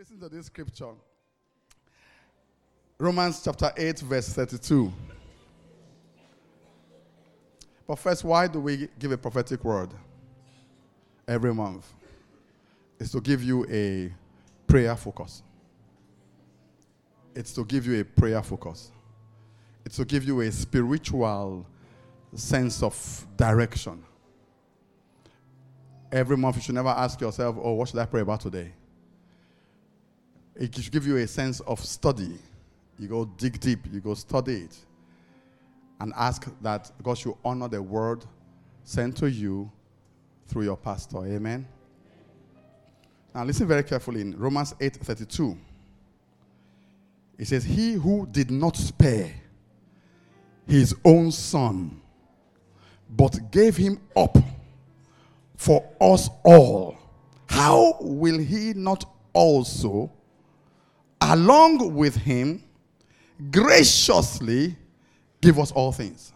Listen to this scripture. Romans chapter 8, verse 32. But first, why do we give a prophetic word every month? It's to give you a prayer focus. It's to give you a prayer focus. It's to give you a spiritual sense of direction. Every month you should never ask yourself, oh, what should I pray about today? It should give you a sense of study. You go dig deep, you go study it. And ask that God should honor the word sent to you through your pastor. Amen? Now listen very carefully in Romans 8:32. It says, he who did not spare his own son, but gave him up for us all, how will he not also, along with him, graciously give us all things?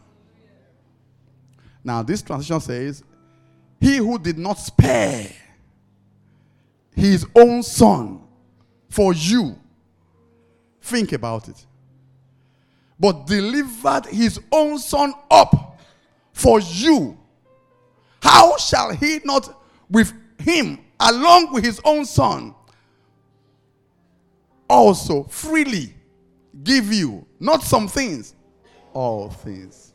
Now, this translation says, he who did not spare his own son for you, think about it, but delivered his own son up for you, how shall he not with him, along with his own son, also freely give you, not some things, all things?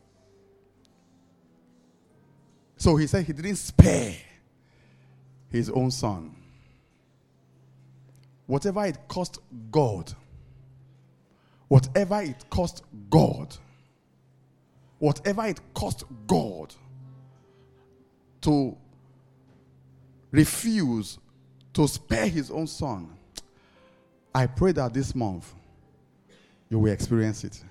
So he said he didn't spare his own son. Whatever it cost God, whatever it cost God, whatever it cost God to refuse to spare his own son, I pray that this month you will experience it.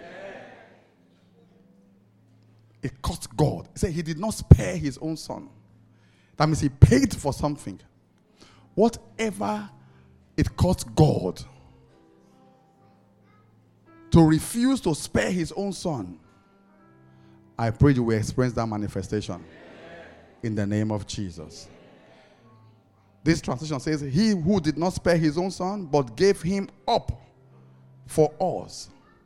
It cost God. He said he did not spare his own son. That means he paid for something. Whatever it cost God to refuse to spare his own son, I pray you will experience that manifestation in the name of Jesus. This translation says, he who did not spare his own son, but gave him up for us.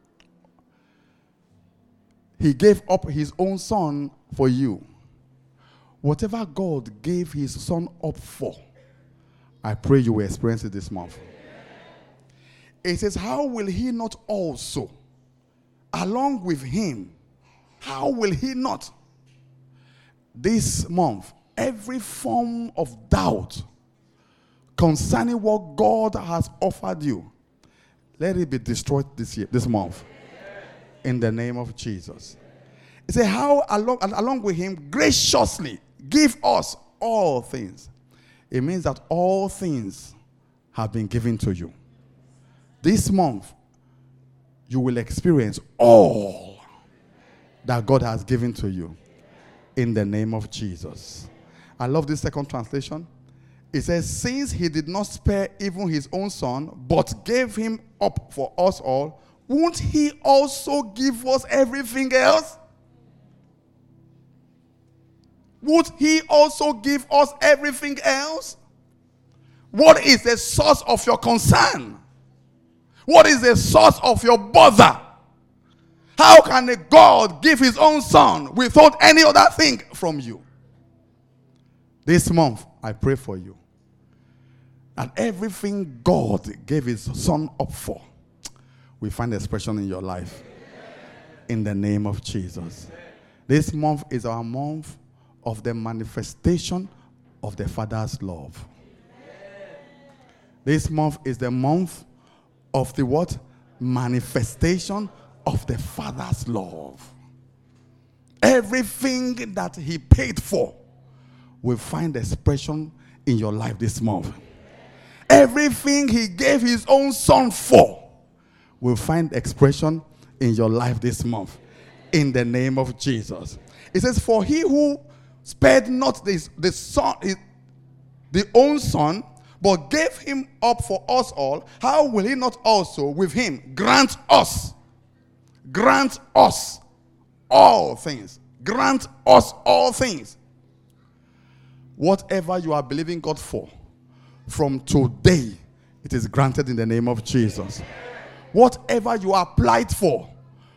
He gave up his own son for you. Whatever God gave his son up for, I pray you will experience it this month. It says, how will he not also, along with him, how will he not? This month, every form of doubt concerning what God has offered you, let it be destroyed this month. In the name of Jesus. It says, how along with him graciously give us all things. It means that all things have been given to you. This month, you will experience all that God has given to you. In the name of Jesus. I love this second translation. It says, since he did not spare even his own son, but gave him up for us all, won't he also give us everything else? Would he also give us everything else? What is the source of your concern? What is the source of your bother? How can a God give his own son without any other thing from you? This month, I pray for you. And everything God gave his son up for, we find expression in your life. In the name of Jesus. This month is our month of the manifestation of the Father's love. This month is the month of the what? Manifestation of the Father's love. Everything that he paid for will find expression in your life this month. Everything he gave his own son for will find expression in your life this month. In the name of Jesus. It says, for he who spared not the own son, but gave him up for us all, how will he not also with him grant us all things? Grant us all things. Whatever you are believing God for, from today, It is granted in the name of Jesus. Whatever you applied for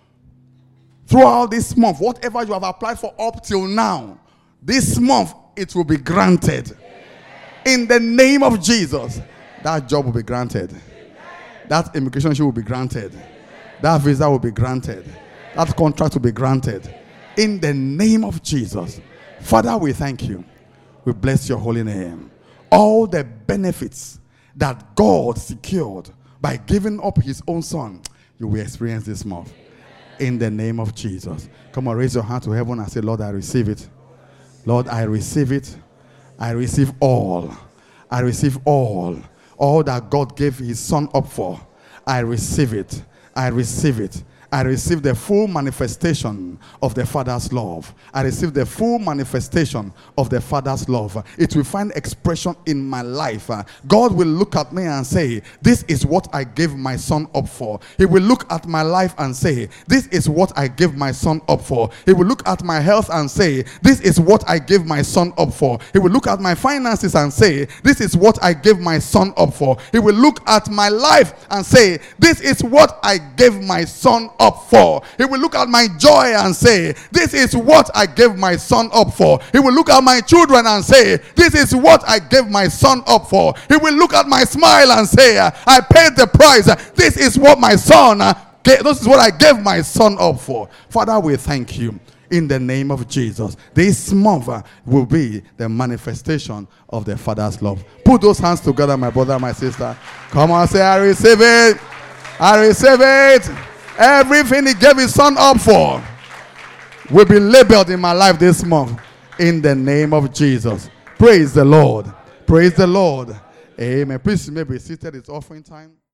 throughout this month, whatever you have applied for up till now, this month it will be granted. In the name of Jesus, that job will be granted. That immigration will be granted. That visa will be granted. That contract will be granted. In the name of Jesus. Father, we thank you. We bless your holy name. All the benefits that God secured by giving up his own son, you will experience this month. In the name of Jesus. Come on, raise your hand to heaven and say, Lord, I receive it. Lord, I receive it. I receive all. I receive all. All that God gave his son up for. I receive it. I receive it. I receive the full manifestation of the Father's love. I receive the full manifestation of the Father's love. It will find expression in my life. God will look at me and say, this is what I gave my son up for. He will look at my life and say, this is what I gave my son up for. He will look at my health and say, this is what I gave my son up for. He will look at my finances and say, this is what I gave my son up for. He will look at my life and say, this is what I gave my son up for. He will look at my joy and say, this is what I gave my son up for. He will look at my children and say, this is what I gave my son up for. He will look at my smile and say, I paid the price. This is what my son gave. This is what I gave my son up for. Father, we thank you. In the name of Jesus, this month will be the manifestation of the Father's love. Put those hands together, my brother, my sister. Come on, say, I receive it. I receive it. Everything he gave his son up for will be labeled in my life this month. In the name of Jesus. Praise the Lord. Praise the Lord. Amen. Please, you may be seated. It's offering time.